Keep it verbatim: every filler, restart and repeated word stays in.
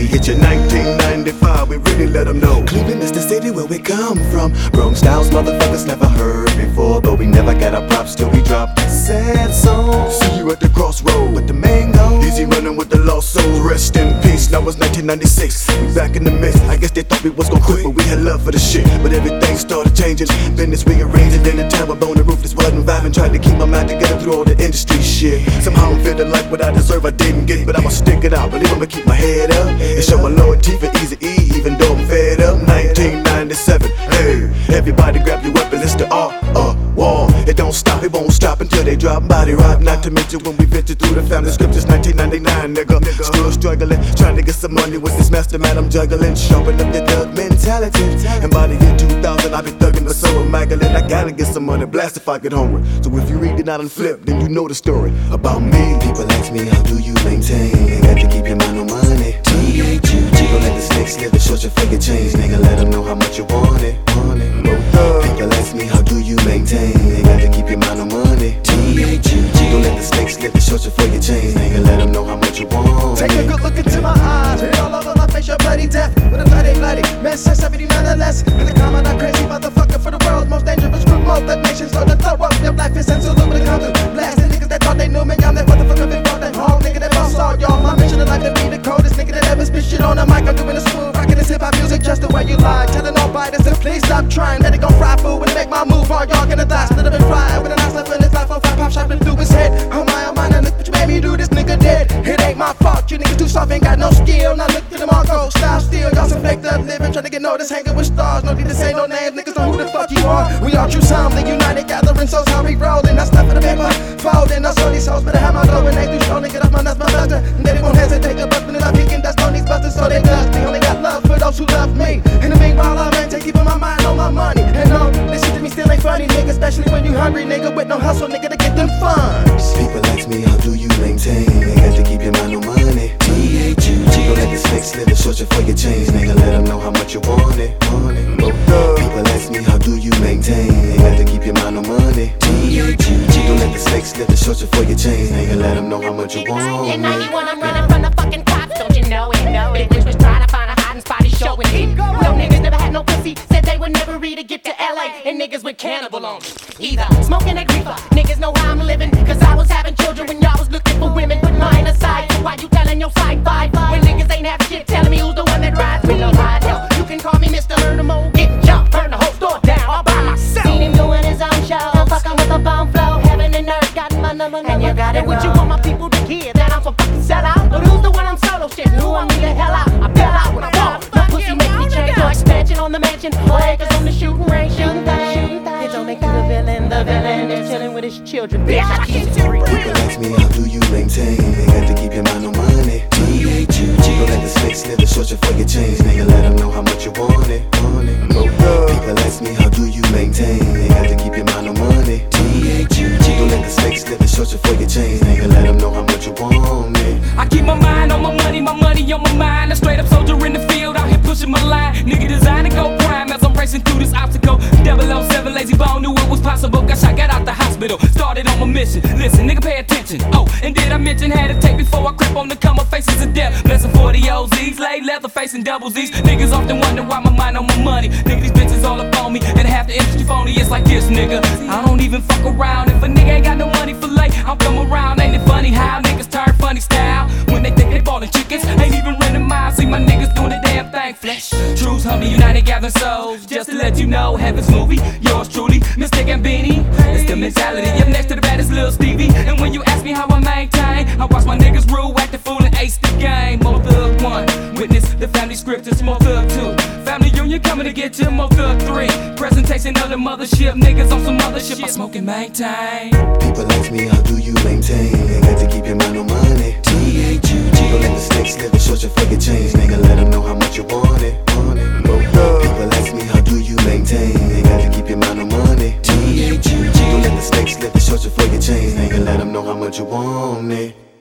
he hit you nineteen ninety-five, we really let him know Cleveland is the city where we come from. Bronx styles motherfuckers never heard before, but we never got our props till we drop that sad song. See you at the crossroad with the mango, easy running with the lost souls. Rest in peace, now it's nineteen ninety-six, we back in the mix. I guess they thought we was gon' quit, but we had love for the shit. But everything started changing, business rearranging. In the town with bone and ruthless, wasn't vibing. Tried to keep my mind together through all the industry shit. Somehow I'm feeling like what I deserve I didn't get, but I'ma stick it out. Believe I'ma keep my head up and show my loyalty for Eazy-E, even though I'm fed up. nineteen ninety-seven, hey, everybody grab your weapon, it's the R uh, war. It don't stop, it won't stop until they drop body rock. Not to mention when we venture through the family scriptures. Nineteen ninety-nine, nigga, still struggling, trying to get some money with this mastermind I'm juggling. Sharpen up the thug mentality, and by the year two thousand I be thugging, but so am Magdalene. I gotta get some money, blast if I get hungry. So if you read it out and flip, then you know the story about me. People ask me, how do you maintain? Ain't got to keep your mind on money. T H U G, don't let the snake slip and short your figure change. Nigga, let them know how much you want it, want it. People ask me, how do you maintain? Ain't got to keep your mind on money. T H U G, don't let the snake slip and short your figure change. Nigga, let them know how much you want it. Take a good look into my eyes, read all over my face, your bloody death. With a bloody, bloody mess, seventy-nine or less. And the comment, I'm crazy motherfucker for the world's most dangerous group. Most that nations so to throw up your life is sense all over the country. Blasting niggas that thought they knew me, I'm that motherfucker been brought that home. Nigga that boss all y'all. My mission in life to be the coldest nigga that ever spit shit on the mic. I'm doing it smooth, rocking this hip hop music just the way you like. Telling all biters to please stop trying. Let it go fry food when make my move. All y'all gonna die, split up and fry. With a nice left in his life, on five pop shopping through his head. Oh my, oh my, now look what you made me do, this nigga dead. It ain't my fault, you niggas too soft, ain't got no skill. Now look at them all go, style still. Y'all some faked up living, trying to get noticed, hanging with stars. No need to say no names, niggas know who the fuck you are. We all true something, united, gathering souls, how we rollin'. That's stuff for the paper, folding. Us all these hoes better have my dough when they do strolling. Get off my nuts, my buster. And they won't hesitate to bust when I'm picking dust on these busters, so they dust. They only got love for those who love me. In the meanwhile, I'm maintain keeping my mind on my money. And no, this shit to me still ain't funny, nigga. Especially when you hungry, nigga, with no hustle, nigga, to get them funds. People ask me, how do you maintain? Ain't got to keep your mind on money. T H U G, don't let the snake slip and short you for your change. Nigga, let them know how much you want it, want it. People ask me, how do you maintain? Ain't got to keep your mind on money. T H U G, don't let the snake slip and short you for your change. Nigga, let them know how much you want it. In ninety-one, I'm running from the fucking cops, don't you know it? Big bitch was trying to find a hiding spot, he's showing it. No niggas never had no pussy, said they would never read to get to L A. And niggas with cannibal on either. Smoking that reefer, niggas know how I'm living. Cause I was having children when y'all was looking for women. Put mine aside, so why you telling your side five? When niggas ain't have shit, telling me who's the one that rides me. Ride hell, you can call me Mister Murdermo. Getting jumped, burn the whole store down all by myself. Seen him doing his own show, I'm fucking with a bomb flow. Heaven and earth got my number, and you got it. Would you want my people to hear that I'm some fucking sellout? But who's the one I'm solo shit? Who I need the hell out? I fell out when I walk. My pussy make me change. No expansion on the mansion, or acres on the shooting range. Shooting things. It don't make you the villain. The villain is chilling with his children. Bitch, I keep it real. People ask me, how do you maintain? Ain't got to keep your mind on money. T H U G, don't let the snake slip and short you for your change. Nigga, let them know how much you want it, want it. People ask me, how do you maintain? Ain't got to keep your mind on money. T H U G, don't let the snake slip and short you for your change. Nigga, let them know how much you want it. I keep my mind on my money, my money on my mind. A straight up soldier in the field, out here pushing my line. Nigga design to go prime as I'm racing through this obstacle. double oh seven Lazy Bone knew it was possible. Gosh, I got out the hospital, started on my mission. Listen, nigga, pay attention. Oh, and did I mention had to take before I creep on the come up faces of death? Blessing for the O Zs, laid leather facing double Zs. Niggas often wonder why my mind on my money. Nigga, these bitches all up on me, and half the industry phony. It's like this, nigga. I don't even fuck around. If a nigga ain't got no money for late, I'll come around. Ain't it funny how niggas turn funny style when they think they ballin' chickens? Ain't even running miles. See my niggas doing the damn thing. Flesh, truths, humble, united, gathering souls. Just to let you know, heaven's movie. Yours truly, Mister Gambini. It's the mentality. Up next to the baddest Lil Stevie. And when you ask me how I maintain, I watch my niggas rule, act the fool, and ace the game. More thug one, witness the family scriptures. More thug two, family union coming to get you. More thug three, presentation of the mothership. Niggas on some other shit. I smoke and maintain. People ask me, how do you maintain? Ain't got to keep your mind on money. T H U G, don't let the snake slip and short you for your change. Nigga, let them know how much you want it, want it. People ask me, how do you maintain? Ain't got to keep your mind on money. T H U G, don't let the snake slip and short you for your change. Nigga, let them know how much you want it.